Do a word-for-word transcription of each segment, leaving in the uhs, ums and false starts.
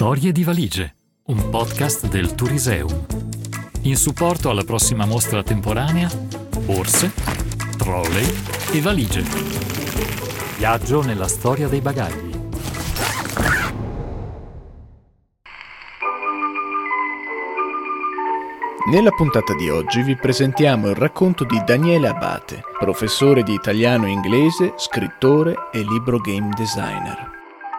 Storie di valigie, un podcast del Turiseum. In supporto alla prossima mostra temporanea, borse, trolley e valigie. Viaggio nella storia dei bagagli. Nella puntata di oggi vi presentiamo il racconto di Daniele Abate, professore di italiano e inglese, scrittore e libro game designer.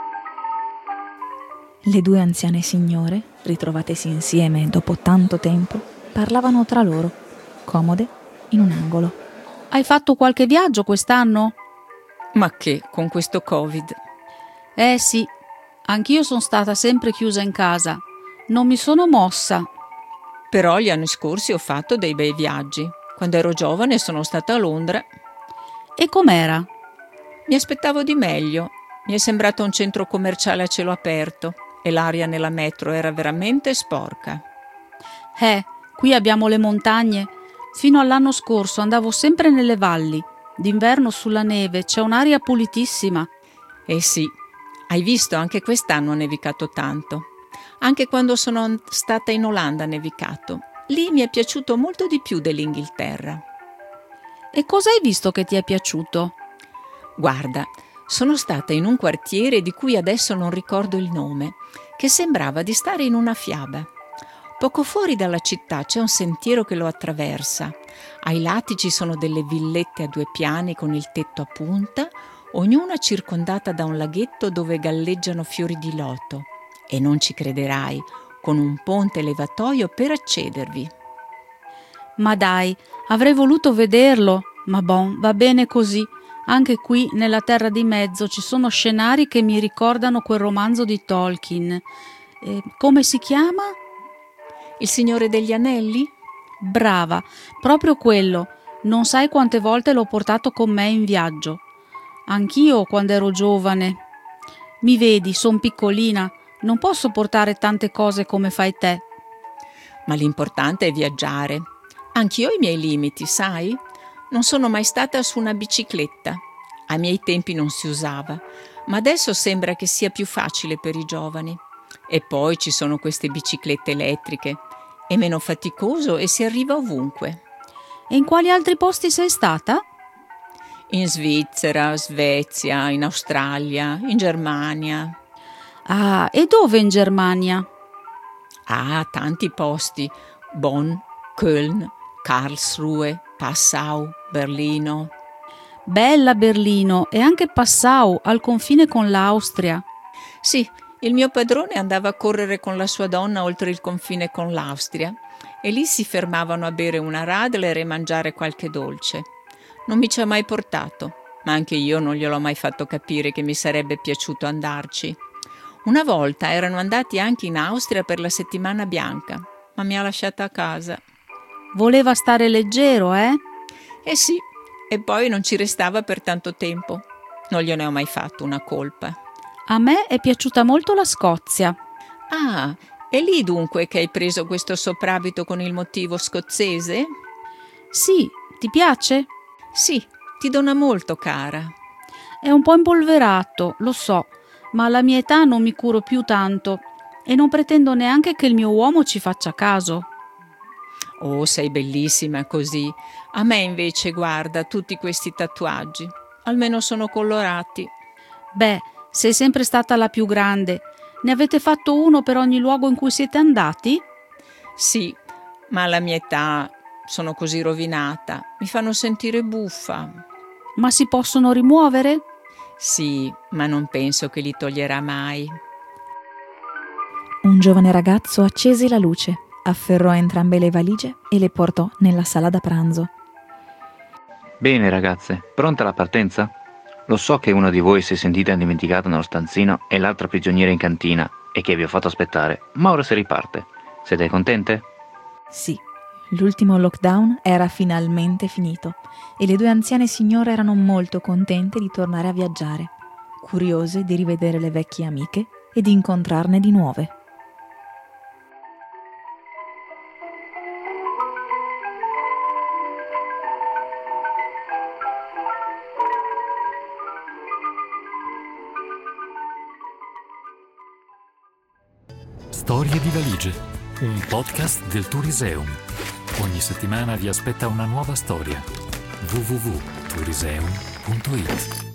Le due anziane signore, ritrovatesi insieme dopo tanto tempo, parlavano tra loro, comode, in un angolo. Hai fatto qualche viaggio quest'anno? Ma che, con questo Covid? Eh sì, anch'io sono stata sempre chiusa in casa. Non mi sono mossa. Però gli anni scorsi ho fatto dei bei viaggi. Quando ero giovane sono stata a Londra. E com'era? Mi aspettavo di meglio. Mi è sembrato un centro commerciale a cielo aperto e l'aria nella metro era veramente sporca. Eh, qui abbiamo le montagne. Fino all'anno scorso andavo sempre nelle valli. D'inverno sulla neve c'è un'aria pulitissima. Eh sì, hai visto, anche quest'anno ha nevicato tanto. Anche quando sono stata in Olanda ha nevicato. Lì mi è piaciuto molto di più dell'Inghilterra. E cosa hai visto che ti è piaciuto? Guarda, sono stata in un quartiere di cui adesso non ricordo il nome, che sembrava di stare in una fiaba. Poco fuori dalla città c'è un sentiero che lo attraversa. Ai lati ci sono delle villette a due piani con il tetto a punta, ognuna circondata da un laghetto dove galleggiano fiori di loto. E non ci crederai, con un ponte levatoio per accedervi. Ma dai, avrei voluto vederlo, ma bon, va bene così. Anche qui, nella Terra di Mezzo, ci sono scenari che mi ricordano quel romanzo di Tolkien. Eh, come si chiama? Il Signore degli Anelli? Brava, proprio quello. Non sai quante volte l'ho portato con me in viaggio. Anch'io, quando ero giovane. Mi vedi, son piccolina. Non posso portare tante cose come fai te. Ma l'importante è viaggiare. Anch'io ho i miei limiti, sai? Non sono mai stata su una bicicletta. Ai miei tempi non si usava, ma adesso sembra che sia più facile per i giovani. E poi ci sono queste biciclette elettriche. È meno faticoso e si arriva ovunque. E in quali altri posti sei stata? In Svizzera, Svezia, in Australia, in Germania. Ah, e dove in Germania? Ah, tanti posti. Bonn, Köln, Karlsruhe, Passau, Berlino. Bella Berlino e anche Passau, al confine con l'Austria. Sì, il mio padrone andava a correre con la sua donna oltre il confine con l'Austria e lì si fermavano a bere una Radler e mangiare qualche dolce. Non mi ci ha mai portato, ma anche io non gliel'ho mai fatto capire che mi sarebbe piaciuto andarci. Una volta erano andati anche in Austria per la settimana bianca, ma mi ha lasciata a casa. Voleva stare leggero, eh? Eh sì, e poi non ci restava per tanto tempo. Non gliene ho mai fatto una colpa. A me è piaciuta molto la Scozia. Ah, è lì dunque che hai preso questo soprabito con il motivo scozzese? Sì, ti piace? Sì, ti dona molto, cara. È un po' impolverato, lo so, ma alla mia età non mi curo più tanto e non pretendo neanche che il mio uomo ci faccia caso. Oh, sei bellissima così. A me invece, guarda, tutti questi tatuaggi. Almeno sono colorati. Beh, sei sempre stata la più grande. Ne avete fatto uno per ogni luogo in cui siete andati? Sì, ma alla mia età sono così rovinata. Mi fanno sentire buffa. Ma si possono rimuovere? Sì, ma non penso che li toglierà mai. Un giovane ragazzo accese la luce, afferrò entrambe le valigie e le portò nella sala da pranzo. Bene ragazze, pronta la partenza? Lo so che una di voi si è sentita dimenticata nello stanzino e l'altra prigioniera in cantina e che vi ho fatto aspettare, ma ora si riparte. Siete contente? Sì, l'ultimo lockdown era finalmente finito e le due anziane signore erano molto contente di tornare a viaggiare, curiose di rivedere le vecchie amiche e di incontrarne di nuove. Storie di valigie, un podcast del Turiseum. Ogni settimana vi aspetta una nuova storia. w w w punto turiseum punto i t